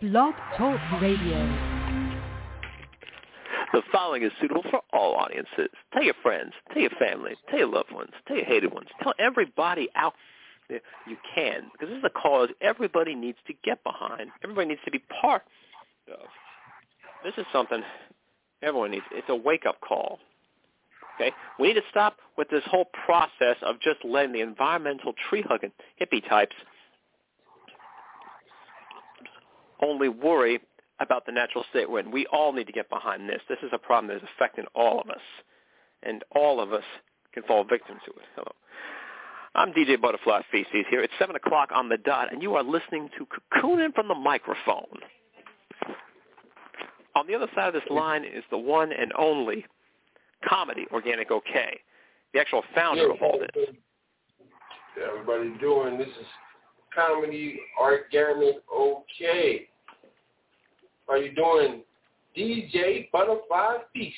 Blog Talk Radio. The following is suitable for all audiences. Tell your friends, tell your family, tell your loved ones, tell your hated ones. Tell everybody out there you can, because this is a cause everybody needs to get behind. Everybody needs to be part of. This is something everyone needs. It's a wake-up call. Okay? We need to stop with this whole process of just letting the environmental tree-hugging hippie types only worry about the natural state we're in. We all need to get behind this. This is a problem that is affecting all of us, and all of us can fall victim to it. Hello. I'm DJ Butterfly Feces here. It's 7 o'clock on the dot, and you are listening to Cocooning from the Microphone. On the other side of this line is the one and only Comedy Organic OK, the actual founder of all this. How everybody doing? This is Comedy Organic OK. How you doing, DJ Butterfly Feces?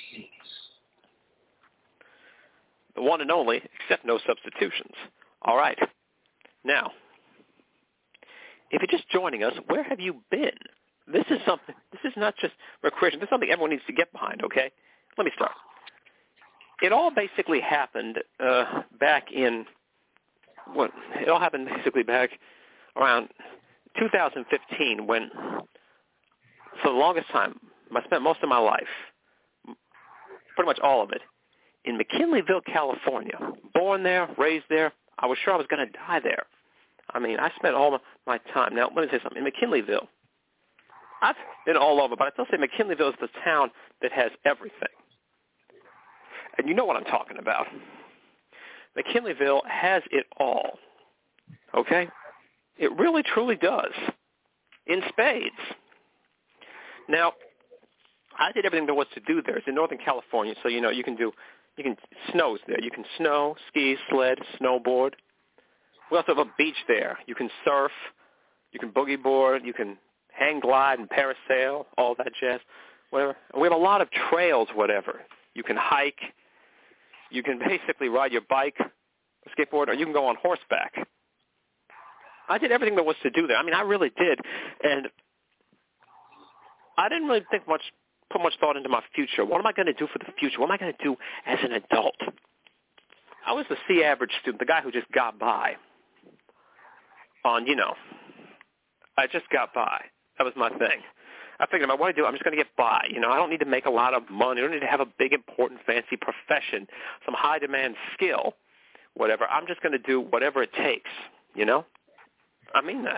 The one and only, except no substitutions. All right. Now, if you're just joining us, where have you been? This is not just recreation. This is something everyone needs to get behind, okay? Let me start. It all basically happened back around 2015 when, for the longest time, I spent most of my life, pretty much all of it, in McKinleyville, California. Born there, raised there. I was sure I was going to die there. I mean, I spent all my time. Now, let me say something. In McKinleyville, I've been all over, but I still say McKinleyville is the town that has everything. And you know what I'm talking about. McKinleyville has it all, okay? It really, truly does, in spades. Now, I did everything there was to do there. It's in Northern California, so, you can snow's there. You can snow, ski, sled, snowboard. We also have a beach there. You can surf, you can boogie board, you can hang glide and parasail, all that jazz, whatever. And we have a lot of trails, whatever. You can hike. You can basically ride your bike, skateboard, or you can go on horseback. I did everything there was to do there. I mean, I really did. And I didn't really put much thought into my future. What am I going to do for the future? What am I going to do as an adult? I was the C-average student, the guy who just got by on, I just got by. That was my thing. I figured, what do I do? I'm just going to get by. I don't need to make a lot of money. I don't need to have a big, important, fancy profession, some high-demand skill, whatever. I'm just going to do whatever it takes, I mean that.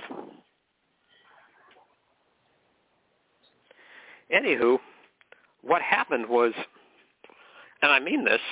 Anywho, what happened was, and I mean this,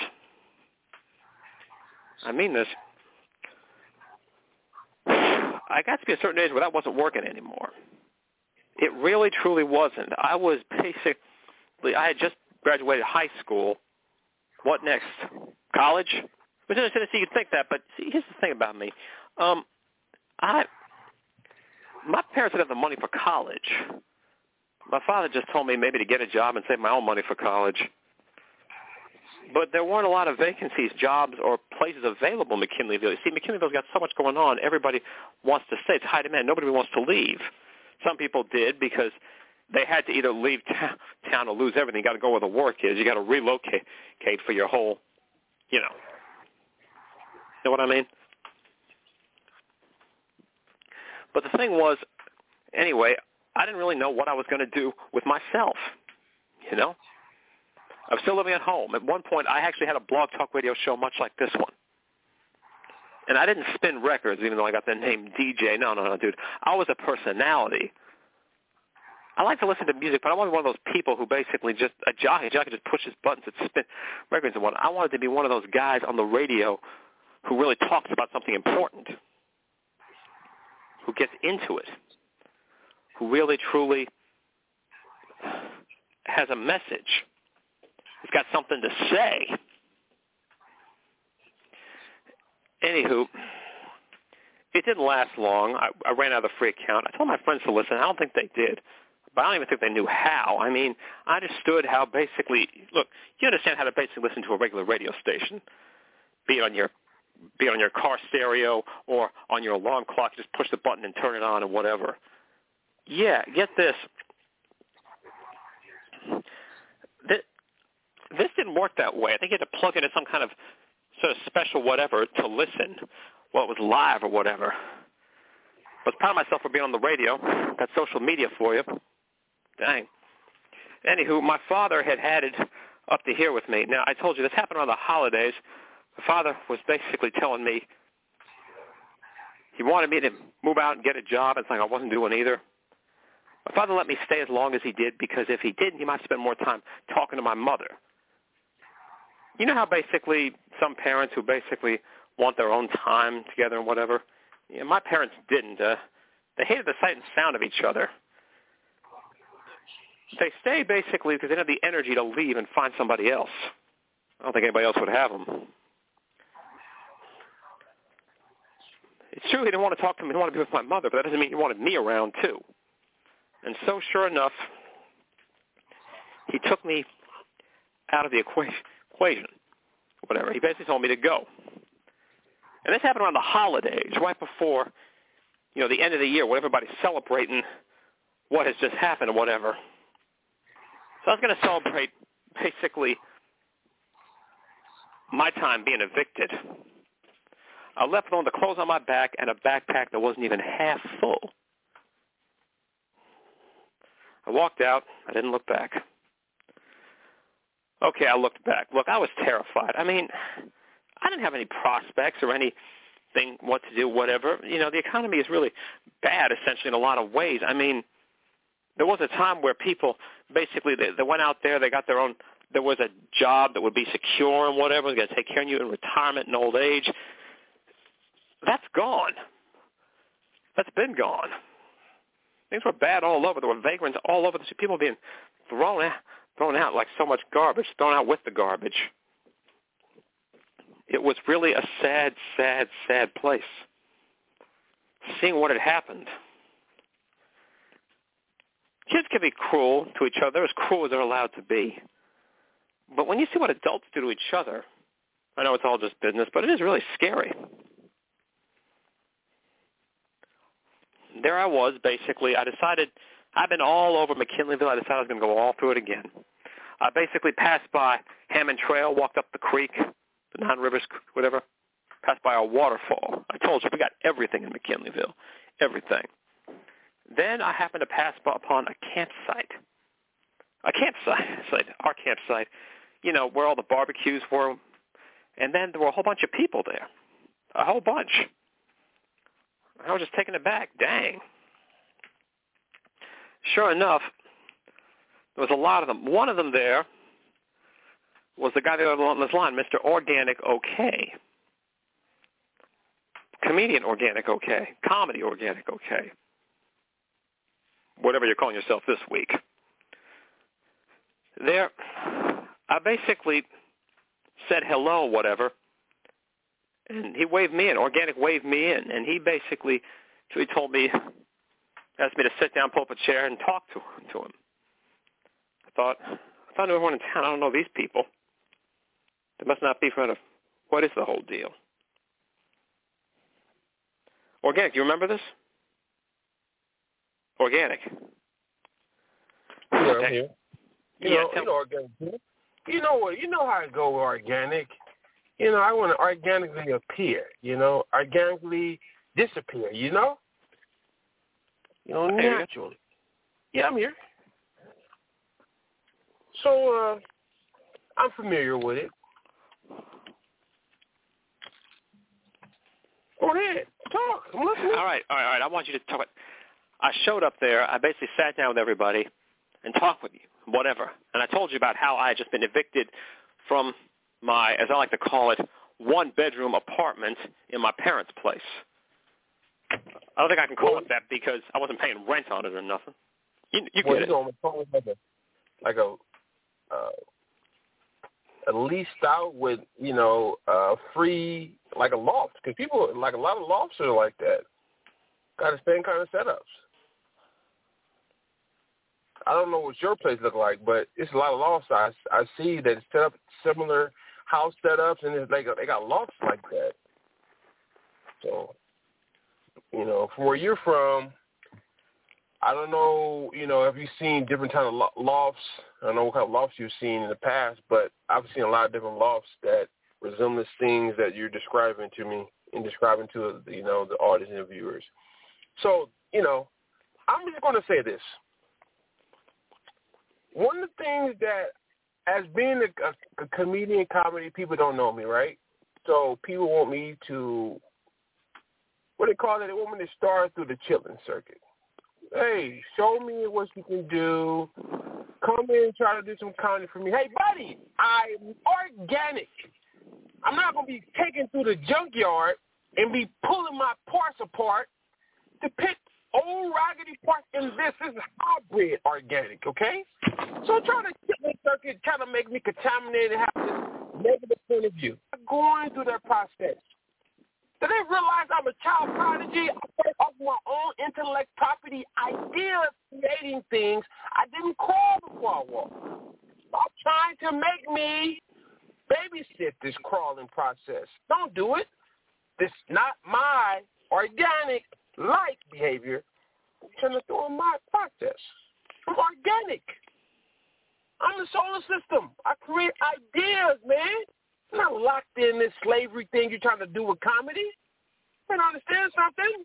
I got to be a certain age where that wasn't working anymore. It really, truly wasn't. I had just graduated high school. What next? College? Which in Tennessee, you'd think that, but see, here's the thing about me. My parents didn't have the money for college. My father just told me maybe to get a job and save my own money for college. But there weren't a lot of vacancies, jobs, or places available in McKinleyville. You see, McKinleyville's got so much going on. Everybody wants to stay. It's high demand. Nobody wants to leave. Some people did because they had to either leave town or lose everything. You got to go where the work is. You got to relocate for your whole, you know what I mean? But the thing was, anyway, I didn't really know what I was going to do with myself, I was still living at home. At one point, I actually had a blog talk radio show much like this one. And I didn't spin records, even though I got the name DJ. No, dude. I was a personality. I like to listen to music, but I wasn't one of those people who basically just, a jockey just pushes buttons and spin records and whatnot. I wanted to be one of those guys on the radio who really talks about something important, who gets into it, who really, truly has a message. He's got something to say. Anywho, it didn't last long. I ran out of the free account. I told my friends to listen. I don't think they did. But I don't even think they knew how. I mean, I understood how basically, look, you understand how to basically listen to a regular radio station, be it on your car stereo or on your alarm clock. Just push the button and turn it on and whatever. Yeah, get this. This didn't work that way. I think you had to plug into some kind of sort of special whatever to listen. Well, it was live or whatever. I was proud of myself for being on the radio. That's social media for you. Dang. Anywho, my father had it up to here with me. Now, I told you this happened around the holidays. My father was basically telling me he wanted me to move out and get a job. It's like I wasn't doing either. My father let me stay as long as he did because if he didn't, he might spend more time talking to my mother. You know how basically some parents who basically want their own time together and whatever? Yeah, my parents didn't. They hated the sight and sound of each other. They stayed basically because they didn't have the energy to leave and find somebody else. I don't think anybody else would have them. It's true he didn't want to talk to me. He didn't want to be with my mother, but that doesn't mean he wanted me around too. And so sure enough, he took me out of the equation, whatever. He basically told me to go. And this happened around the holidays, right before, the end of the year when everybody's celebrating what has just happened or whatever. So I was going to celebrate basically my time being evicted. I left with all the clothes on my back and a backpack that wasn't even half full. I walked out. I didn't look back. Okay, I looked back. Look, I was terrified. I mean, I didn't have any prospects or anything, what to do, whatever. The economy is really bad, essentially, in a lot of ways. I mean, there was a time where people basically, they went out there, they got their own, there was a job that would be secure and whatever, was going to take care of you in retirement and old age. That's gone. That's been gone. Things were bad all over. There were vagrants all over. People being thrown out like so much garbage, thrown out with the garbage. It was really a sad, sad, sad place. Seeing what had happened. Kids can be cruel to each other. They're as cruel as they're allowed to be. But when you see what adults do to each other, I know it's all just business, but it is really scary. There I was, basically. I decided, I've been all over McKinleyville. I decided I was going to go all through it again. I basically passed by Hammond Trail, walked up the creek, the Nine Rivers, whatever, passed by a waterfall. I told you, we got everything in McKinleyville, everything. Then I happened to pass upon a campsite. Our campsite, where all the barbecues were. And then there were a whole bunch of people there, a whole bunch. I was just taken aback. Dang. Sure enough, there was a lot of them. One of them there was the guy that was on this line, Mr. Organic OK. Comedian Organic OK. Comedy Organic OK. Whatever you're calling yourself this week. There, I basically said hello, whatever, and he waved me in. Organic waved me in, and he basically, he told me, asked me to sit down, pull up a chair, and talk to him. I thought I knew everyone in town. I don't know these people. They must not be from what is the whole deal? Organic, do you remember this? Organic. Yeah, I'm here. You know, organic. You know what? You know how it go with organic. I want to organically appear. Organically disappear. Naturally. Yeah, I'm here. So I'm familiar with it. Go ahead, talk. I'm listening. All right. I want you to talk. I showed up there. I basically sat down with everybody and talked with you, whatever. And I told you about how I had just been evicted from my, as I like to call it, one-bedroom apartment in my parents' place. I don't think I can call it that because I wasn't paying rent on it or nothing. You get it. Like a leased out with, free, like a loft. Because people, like a lot of lofts are like that. Got the same kind of setups. I don't know what your place look like, but it's a lot of lofts. I see that it's set up similar house setups, and they got lofts like that. So, from where you're from, I don't know, have you seen different kind of lofts? I don't know what kind of lofts you've seen in the past, but I've seen a lot of different lofts that resemble things that you're describing to me and describing to, the audience and the viewers. So, I'm just going to say this. One of the things that, as being a comedian comedy, people don't know me, right? So people want me to, what they call it, they want me to star through the chilling circuit. Hey, show me what you can do. Come in and try to do some comedy for me. Hey, buddy, I'm organic. I'm not going to be taken through the junkyard and be pulling my parts apart to pick old raggedy parts in this. This is hybrid organic, okay? So trying to get the circuit, kind of make me contaminated and have this negative point of view. I'm going through that process. Do they realize I'm a child prodigy? I work off my own intellect, property, ideas, creating things. I didn't crawl before I walked. Stop trying to make me babysit this crawling process. Don't do it. This is not my organic-like behavior. I'm trying to throw in my process. I'm organic. I'm the solar system. I create ideas, man. I'm not locked in this slavery thing you're trying to do with comedy. You understand something?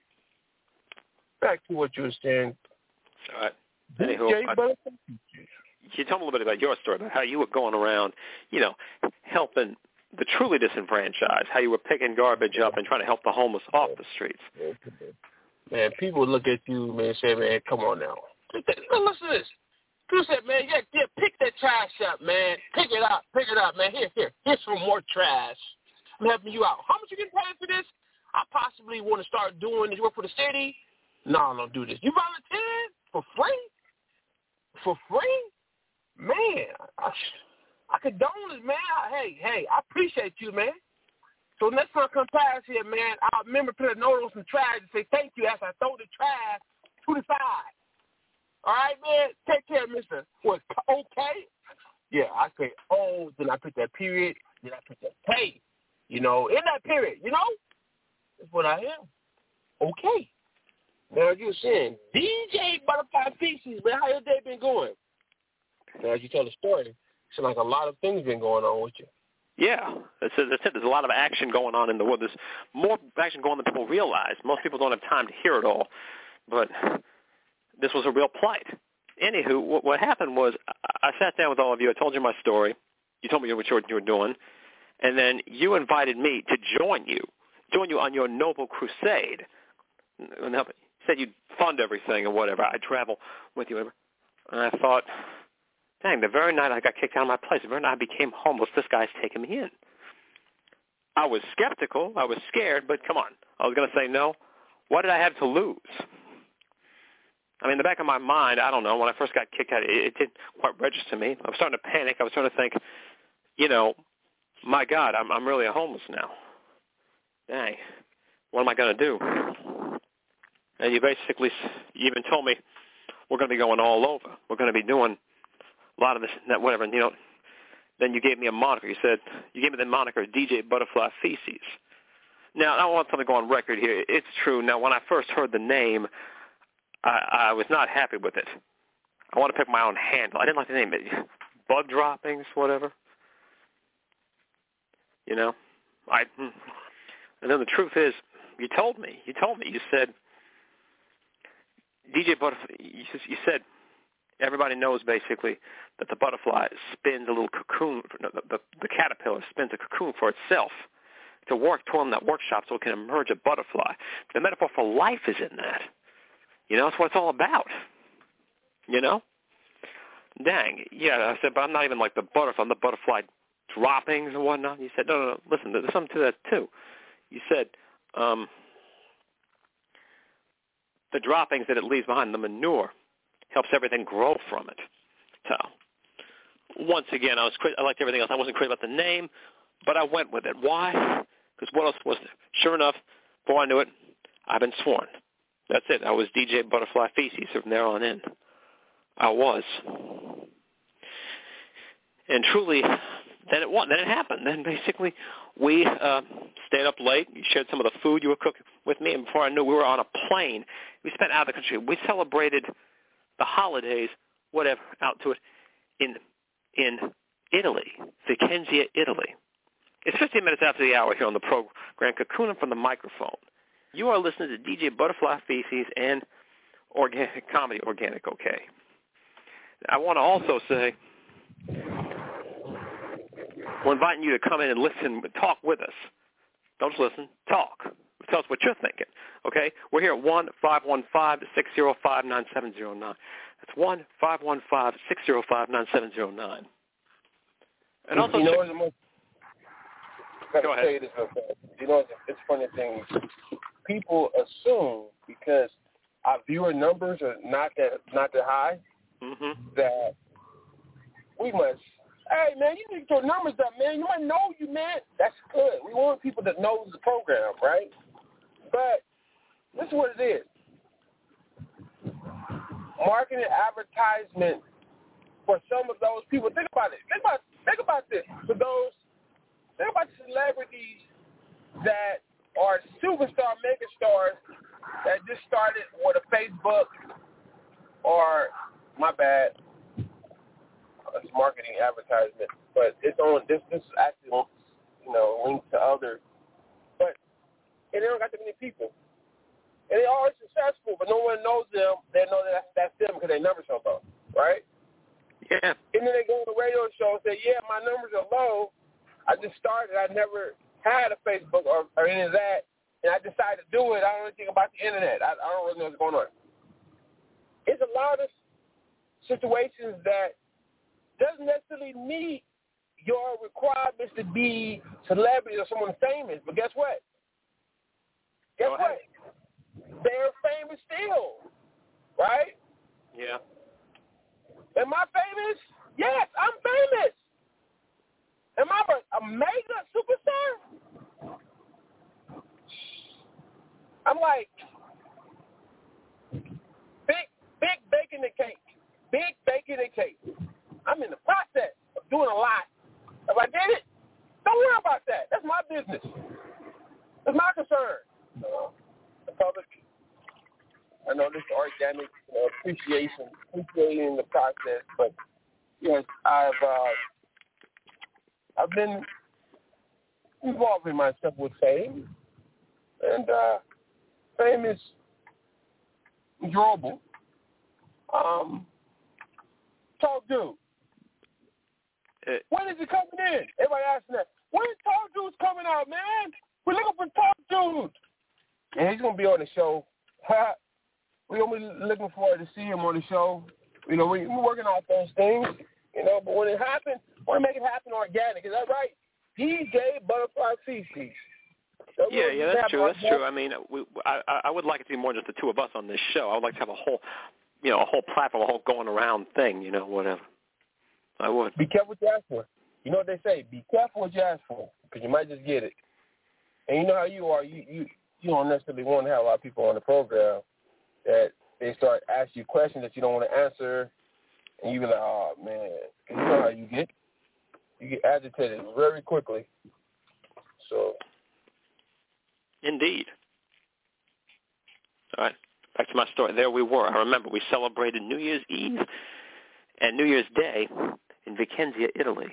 Back to what you were saying. All right. Anywho, you told me a little bit about your story, about how you were going around, helping the truly disenfranchised, how you were picking garbage up and trying to help the homeless off the streets. Man, people look at you, man, and say, man, come on now. Listen to this. People say, man, yeah, pick that trash up, man. Pick it up, man. Here's some more trash. I'm helping you out. How much you getting paid for this? I possibly want to start doing this. You work for the city? No, don't do this. You volunteering for free? For free? Man, I condone this, man. Hey, I appreciate you, man. So next time I come past here, man, I'll remember to put a note on some trash and say thank you as I throw the trash to the side. All right, man? Take care, mister. What, okay? Yeah, I say, oh, then I put that period, then I put that K. In that period, That's what I am. Okay. Now, as you were saying, DJ Butterfly Feces, man, how your day been going? Now, as you tell the story, it seems like a lot of things been going on with you. Yeah, that's it. There's a lot of action going on in the world. There's more action going on than people realize. Most people don't have time to hear it all, but this was a real plight. Anywho, what happened was I sat down with all of you. I told you my story. You told me what you were doing, and then you invited me to join you on your noble crusade. And you said you'd fund everything or whatever. I'd travel with you. And I thought, dang, the very night I got kicked out of my place, the very night I became homeless, this guy's taking me in. I was skeptical. I was scared, but come on. I was going to say no. What did I have to lose? I mean, in the back of my mind, I don't know, when I first got kicked out, it didn't quite register me. I was starting to panic. I was starting to think, my God, I'm really a homeless now. Dang, what am I going to do? And you even told me we're going to be going all over. We're going to be doing a lot of this, that, whatever. And, then you gave me a moniker. You gave me the moniker DJ Butterfly Feces. Now, I want something to go on record here. It's true. Now, when I first heard the name, I was not happy with it. I want to pick my own handle. I didn't like the name. Bug droppings, whatever. And then the truth is, you told me. You said, DJ Butterfly, you said everybody knows basically that the butterfly spins a little cocoon, the caterpillar spins a cocoon for itself to work toward that workshop so it can emerge a butterfly. The metaphor for life is in that. That's what it's all about. Dang. Yeah, I said, but I'm not even like the butterfly. I'm the butterfly droppings and whatnot. You said, no. Listen, there's something to that too. You said the droppings that it leaves behind, the manure, helps everything grow from it. So, once again, I liked everything else. I wasn't crazy about the name, but I went with it. Why? Because what else was there? Sure enough, before I knew it, I've been sworn. That's it. I was DJ Butterfly Feces from there on in. I was. And truly, then it happened. Then basically we stayed up late. You shared some of the food you were cooking with me, and before I knew, we were on a plane. We spent out of the country. We celebrated the holidays, whatever, out to it in Italy, Vicenzia, Italy. It's 15 minutes after the hour here on the program, Cocooning from the Microphone. You are listening to DJ Butterfly Feces and Organic Comedy, Organic OK. I want to also say we're inviting you to come in and listen, talk with us. Don't just listen, talk. Tell us what you're thinking, okay? We're here at 1-515-605-9709. That's 1-515-605-9709. And also, you know what's the most... Go ahead. Say this real fast. You know, it's a funny thing. People assume because our viewer numbers are not that high that we must. Hey man, you need your numbers up, man. You might know you, man. That's good. We want people that know the program, right? But this is what it is. Marketing, advertisement for some of those people. Think about it. Think about this. Think about celebrities that are superstar, mega stars that just started with a Facebook or, my bad, it's marketing advertisement, but it's on, this is actually, linked to other, but and they don't got that many people. And they're always successful, but no one knows them. They know that that's them because their numbers are low, right? Yeah. And then they go on the radio show and say, yeah, my numbers are low. I just started. I never had a Facebook or any of that, and I decided to do it. I don't know anything about the internet. I don't really know what's going on. It's a lot of situations that doesn't necessarily meet your requirements to be celebrity or someone famous. But guess what? Guess what? They're famous still, right? Yeah. Am I famous? Yes, I'm famous. Am I a mega superstar? I'm like big baking the cake. Big baking the cake. I'm in the process of doing a lot. If I did it, don't worry about that. That's my business. That's my concern. The public, I know this is organic appreciating the process, but yes, I've been involving myself with fame, and fame is enjoyable. Talk Dude. When is it coming in? Everybody asking that. When is Talk Dude's coming out, man? We're looking for Talk Dude. And he's going to be on the show. We're going to be looking forward to see him on the show. We're working on those things, but when it happens, we want to make it happen organic. Is that right? DJ Butterfly Feces. Yeah, that's true. That's true. I mean, I would like it to be more than just the two of us on this show. I would like to have a whole platform, a whole going around thing, whatever. I would. Be careful what you ask for. You know what they say? Be careful what you ask for, because you might just get it. And you know how you are. You don't necessarily want to have a lot of people on the program that they start asking you questions that you don't want to answer, and you be like, oh, man. You know how you get. You get agitated very quickly. So. Indeed. All right. Back to my story. There we were. I remember we celebrated New Year's Eve and New Year's Day in Vicenzia, Italy.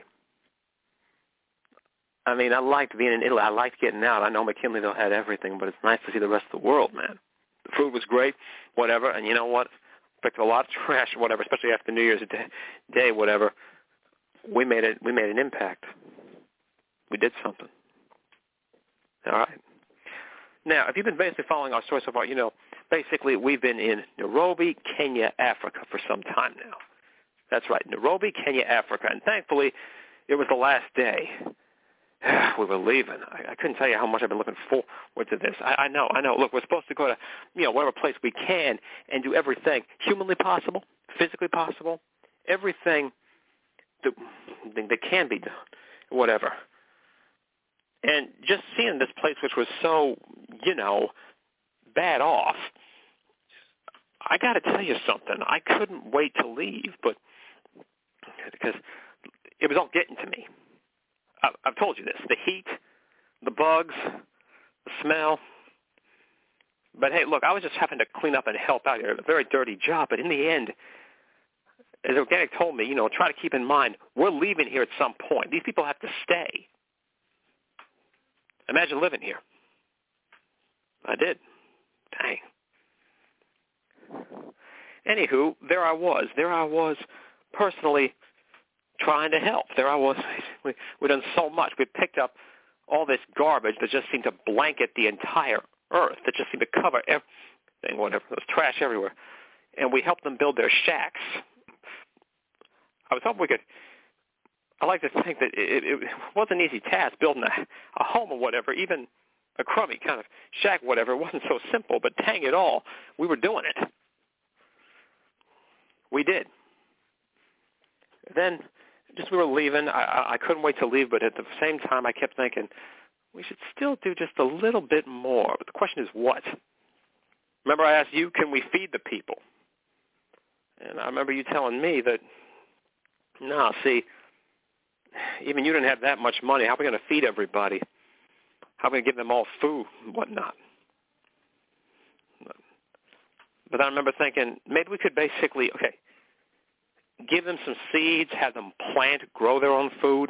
I mean, I liked being in Italy. I liked getting out. I know McKinleyville had everything, but it's nice to see the rest of the world, man. The food was great, whatever, and you know what? Picked a lot of trash, whatever, especially after New Year's Day, whatever. We made an impact. We did something. All right. Now, if you've been basically following our story so far, basically we've been in Nairobi, Kenya, Africa for some time now. That's right, Nairobi, Kenya, Africa. And thankfully, it was the last day. We were leaving. I couldn't tell you how much I've been looking forward to this. I know. Look, we're supposed to go to, whatever place we can and do everything humanly possible, physically possible, everything that can be done, whatever. And just seeing this place, which was so, bad off, I got to tell you something. I couldn't wait to leave, but because it was all getting to me. I've told you this, the heat, the bugs, the smell. But, hey, look, I was just having to clean up and help out here. A very dirty job, but in the end, as Organic told me, try to keep in mind, we're leaving here at some point. These people have to stay. Imagine living here. I did. Dang. Anywho, there I was personally trying to help. There I was. We'd done so much. We picked up all this garbage that just seemed to blanket the entire earth, that just seemed to cover everything, whatever. There was trash everywhere. And we helped them build their shacks. I was hoping we could, I like to think that it wasn't an easy task building a home or whatever, even a crummy kind of shack, whatever. It wasn't so simple, but dang it all, we were doing it. We did. Then, just we were leaving. I couldn't wait to leave, but at the same time, I kept thinking, we should still do just a little bit more. But the question is what? Remember I asked you, can we feed the people? And I remember you telling me that, no, see, even you didn't have that much money. How are we going to feed everybody? How are we going to give them all food and whatnot? But I remember thinking, maybe we could basically, give them some seeds, have them plant, grow their own food.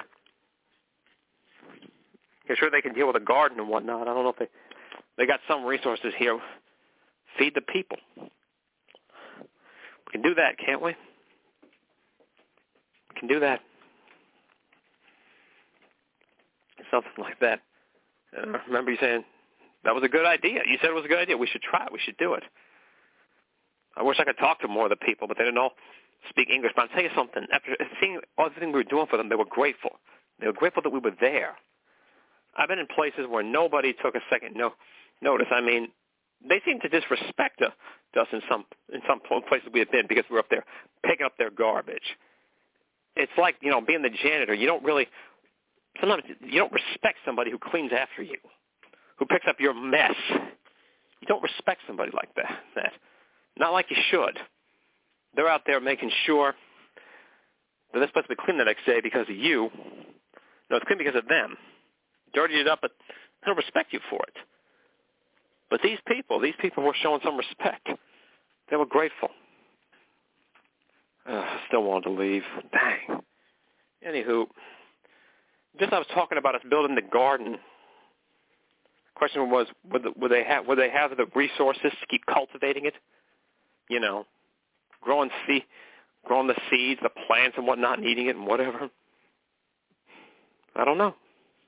Sure, they can deal with a garden and whatnot. I don't know if they got some resources here. Feed the people. We can do that, can't we? We can do that. Something like that. I remember you saying, that was a good idea. You said it was a good idea. We should try it. We should do it. I wish I could talk to more of the people, but they didn't all speak English. But I'll tell you something. After seeing everything we were doing for them, they were grateful. They were grateful that we were there. I've been in places where nobody took a second notice. I mean, they seemed to disrespect us in some places we had been because we were up there picking up their garbage. It's like, being the janitor. Sometimes you don't respect somebody who cleans after you, who picks up your mess. You don't respect somebody like that. Not like you should. They're out there making sure that this place will be clean the next day because of you. No, it's clean because of them. Dirtied it up, but they don't respect you for it. But these people were showing some respect. They were grateful. Still wanted to leave. Dang. Anywho, just I was talking about us building the garden. The question was, would they have the resources to keep cultivating it? Growing the seeds, the plants and whatnot, and eating it and whatever. I don't know.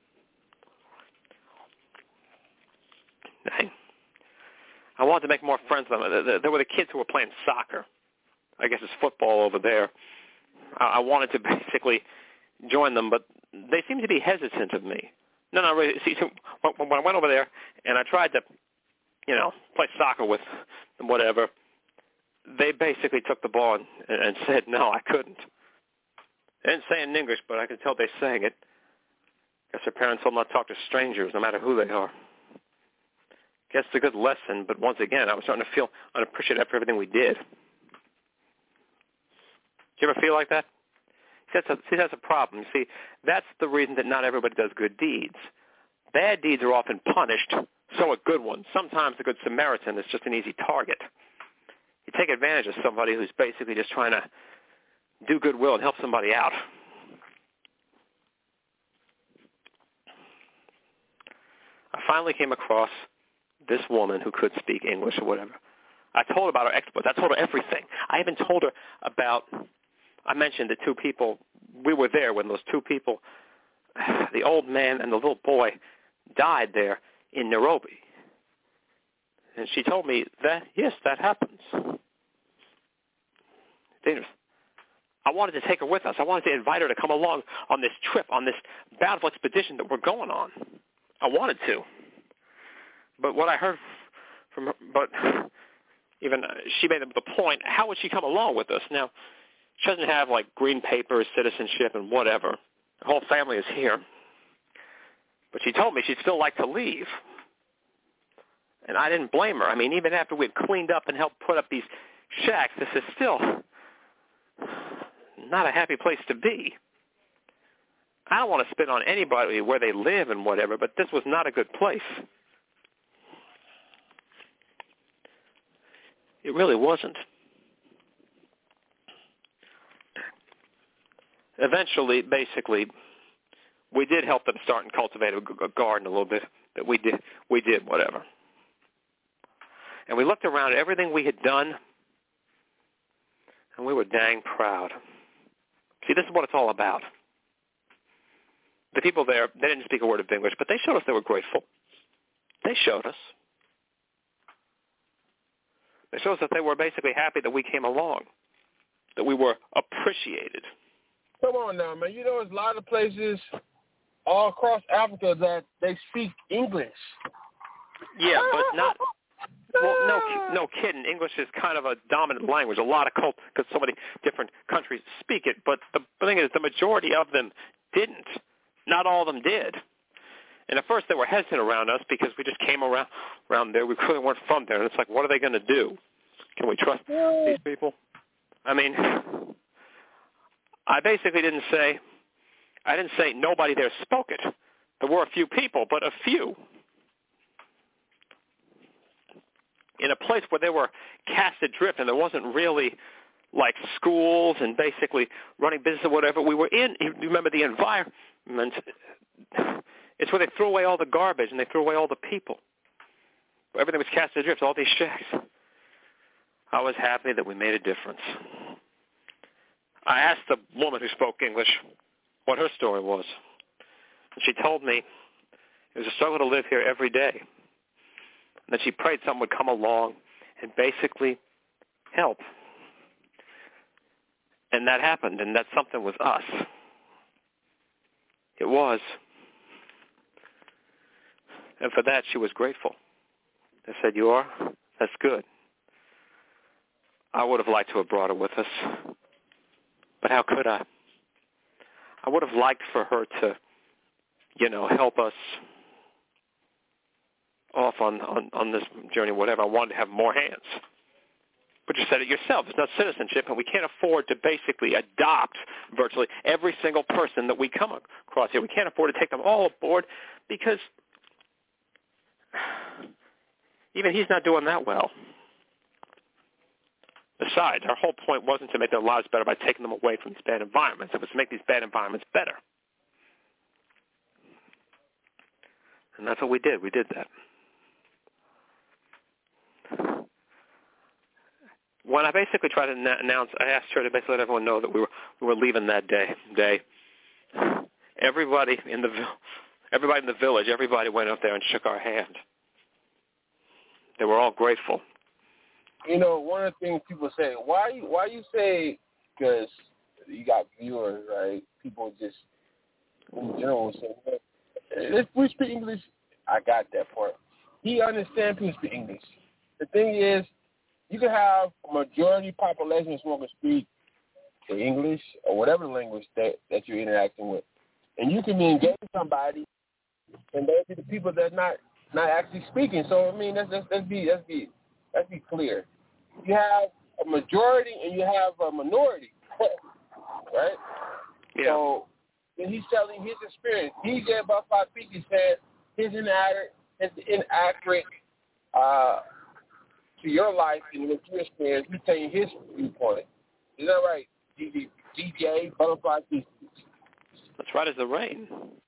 I wanted to make more friends with them. There were the kids who were playing soccer. I guess it's football over there. I wanted to basically join them, but they seemed to be hesitant of me. No, really. See, when I went over there and I tried to, play soccer with them, whatever, they basically took the ball and said, no, I couldn't. They didn't say it in English, but I could tell they sang it. Guess their parents told them not to talk to strangers, no matter who they are. Guess it's a good lesson, but once again, I was starting to feel unappreciative for everything we did. Do you ever feel like that? See, that's a problem. See, that's the reason that not everybody does good deeds. Bad deeds are often punished, so are good ones. Sometimes the Good Samaritan is just an easy target. You take advantage of somebody who's basically just trying to do goodwill and help somebody out. I finally came across this woman who could speak English or whatever. I told her about her exploits. I told her everything. I even told her about, I mentioned the two people, we were there when those two people, the old man and the little boy, died there in Nairobi. And she told me that, yes, that happens. Dangerous. I wanted to take her with us. I wanted to invite her to come along on this trip, on this bountiful expedition that we're going on. I wanted to. But what I heard from her, even she made the point, how would she come along with us? Now, she doesn't have, green papers, citizenship, and whatever. Her whole family is here. But she told me she'd still like to leave. And I didn't blame her. I mean, even after we had cleaned up and helped put up these shacks, this is still not a happy place to be. I don't want to spit on anybody where they live and whatever, but this was not a good place. It really wasn't. eventually, basically, we did help them start and cultivate a garden a little bit. But we did whatever. And we looked around at everything we had done, and we were dang proud. See, this is what it's all about. The people there, they didn't speak a word of English, but they showed us they were grateful. They showed us. They showed us that they were basically happy that we came along, that we were appreciated. Come on now, man. You know, there's a lot of places all across Africa that they speak English. Yeah, but not... Well, no kidding. English is kind of a dominant language. A lot of because so many different countries speak it. But the thing is, the majority of them didn't. Not all of them did. And at first, they were hesitant around us because we just came around there. We really weren't from there. And it's like, what are they going to do? Can we trust these people? I mean, I basically didn't say nobody there spoke it. There were a few people, but a few. In a place where they were cast adrift and there wasn't really like schools and basically running business or whatever we were in. You remember the environment. It's where they threw away all the garbage and they threw away all the people. Everything was cast adrift, all these shacks. I was happy that we made a difference. I asked the woman who spoke English what her story was. And she told me it was a struggle to live here every day. And that she prayed someone would come along and basically help. And that happened, and that something was us. It was. And for that, she was grateful. I said, you are? That's good. I would have liked to have brought her with us. But how could I? I would have liked for her to, help us off on this journey, whatever. I wanted to have more hands. But you said it yourself. It's not citizenship, and we can't afford to basically adopt virtually every single person that we come across here. We can't afford to take them all aboard because even he's not doing that well. Besides, our whole point wasn't to make their lives better by taking them away from these bad environments. It was to make these bad environments better. And that's what we did. We did that. When I basically tried to announce, I asked her to basically let everyone know that we were leaving that day. Everybody in the village, everybody went up there and shook our hand. They were all grateful. One of the things people say, why you say, because you got viewers, right? People just in general say, if we speak English, I got that part. He understands people speak English. The thing is, you can have a majority population that's going to speak the English or whatever language that you're interacting with. And you can be engaging somebody, and they'll be the people that not actually speaking. So, I mean, let's be clear. You have a majority and you have a minority, right? Yeah. So, when he's telling his experience, DJ Buffalo Peaky said his inaccurate to your life and what you experience. He's telling his viewpoint. Is that right, DJ Butterfly Feces? That's right as the rain.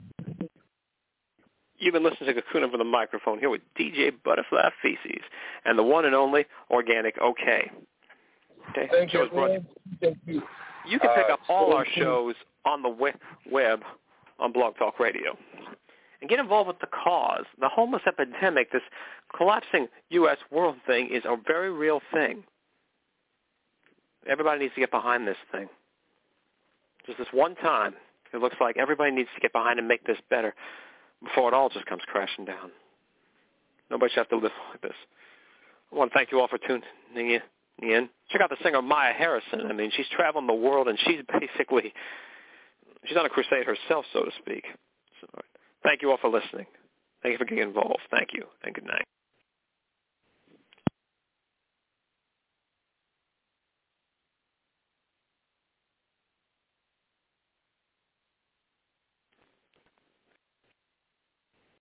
You've been listening to Kakuna from the microphone here with DJ Butterfly Feces and the one and only Organic OK. Okay. Thank you. Thank you. You can pick up all our shows on the web on Blog Talk Radio. And get involved with the cause. The homeless epidemic, this collapsing U.S. world thing, is a very real thing. Everybody needs to get behind this thing. Just this one time, it looks like everybody needs to get behind and make this better before it all just comes crashing down. Nobody should have to live like this. I want to thank you all for tuning in. Check out the singer Maya Harrison. I mean, she's traveling the world, and she's on a crusade herself, so to speak. So, thank you all for listening. Thank you for getting involved. Thank you, and good night.